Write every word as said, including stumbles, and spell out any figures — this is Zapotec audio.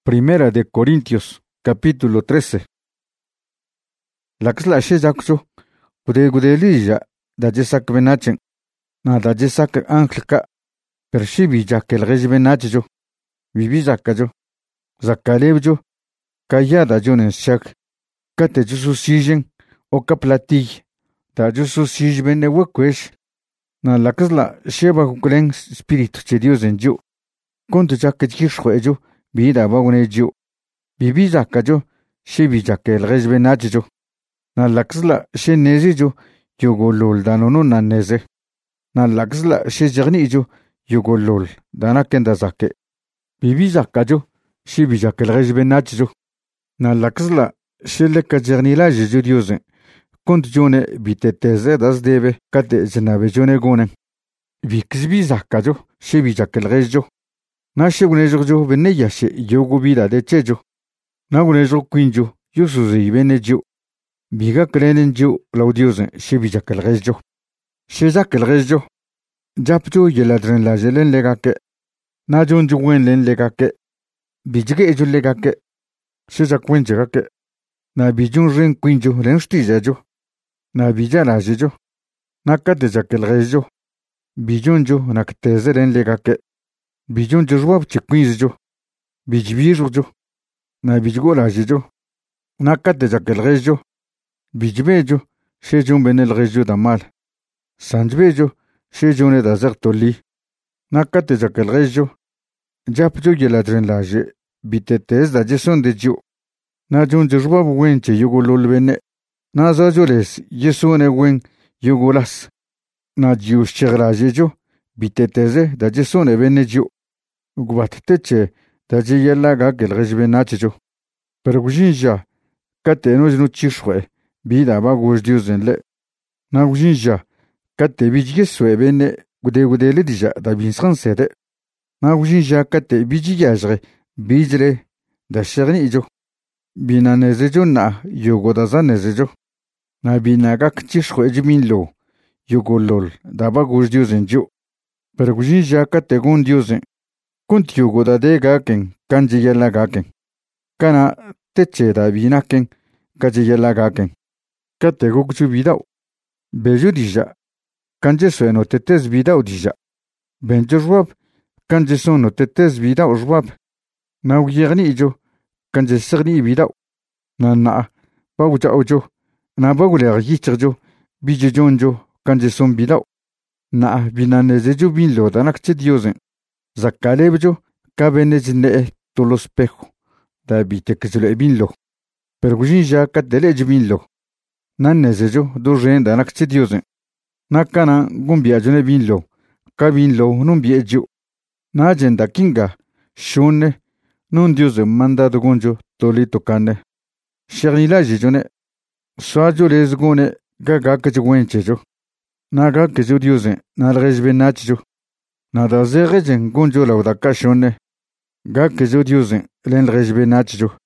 Primera de Corintios, capítulo trece. Laksla shezakcho, gude gude lija, da jesak benachen, na da jesak anglika, pershibi jakel rejbenacho, vivi zakajo, zakalebjo, kayada jonen shak, kate jusu sijen, o kaplati, da jusu sijbene wakwesh, na laksla sheba huklen spiritu che Dios en yo, kontu jaket hishwejo, vida bagune jo. Bibi zakajo, shibi jakel rejbenacho. Na laksla she nezijo, yugolol danono na neze. Na laksla she jagnijo, yugolol danakenda zake. Bibi zakajo, shibi jakel rejbenacho. Na laksla she leka jagnila jijo diozen. Kont jone biteteze das debe kate janabe jone gonen. Bikzbi zakajo, shibi jakel rejo. Na shegunejo bene yashe yogo vida de chejo. Na gunejo quinjo, yusuzi bene jo. Biga krenen jo laudiosen, shibi jakel rejo. Shezakel rejo. Japjo yeladren la jelen legake. Na jonjo wen len legake. Bijige ejo legake. Shezaquenjake. Na bijun ren quinjo ren stizajo. Na bijala jejo. Na kate jakel rejo. Bijonjo nakteze ren legake. Bijon jurwab chiquinjo. Bijbirjo. Na bijgola jejo. Na kate jakel rejo. Bijbejo. Shejun benel rejo da mal. Sanjbejo. Shejune da zertoli. Na kate jakel rejo. Japjo yeladren laje. Bitetez da jeson de jo. Na jon jurwab wenche yugolol bene. Na zajoles yesune wen yugolas. Na jius chegrajejo. Biteteze da jesone bene jo. Guateche da jiyela ga gel rejbenacho. Pero gujinja kate no jnu chishwe bida ba gujdiuzen le. Na gujinja kate bijgeswe bene gude gude le dija da binsan sede. Na gujinja kate bijigajre bijre da sherni ijo. Bina nezejo na yogo da zanezejo. Na bina ga chishwe jimin lo yogo lol da ba gujdiuzen jo. Pero gujinja kate gundiuzen. Kunt yugo da de gaken, kanji yella gaken. Kana teche da binaken, kaji yella gaken. Kate gugju bidao. Beju dija. Kanje sueno tetes bidao dija. Benjo jwab, kanje sono tetes bidao jwab. Na uyerni ijo, kanje serni bidao. Na na, baguja ojo. Na baguler yichirjo, bije jonjo, kanje son bidao. Na binanezejo bin lo danakche diozen. Zakalebjo, cabenezne tolos pejo, da bitekzule binlo. Pero gujinja katdelej binlo. Nanezejo, do renda nakchidiozen. Nakana gumbiajone binlo, cabinlo numbiejo. Na agenda kinga, shone, non diose mandado gonjo, tolito cane. Chernilajone, soajo lesgone, gaga kajwenchejo. Naga kajudiozen, nalrejbenacho. Nada zerejen gonjo la udakashone. Ga kezo diozen len rejbenacho.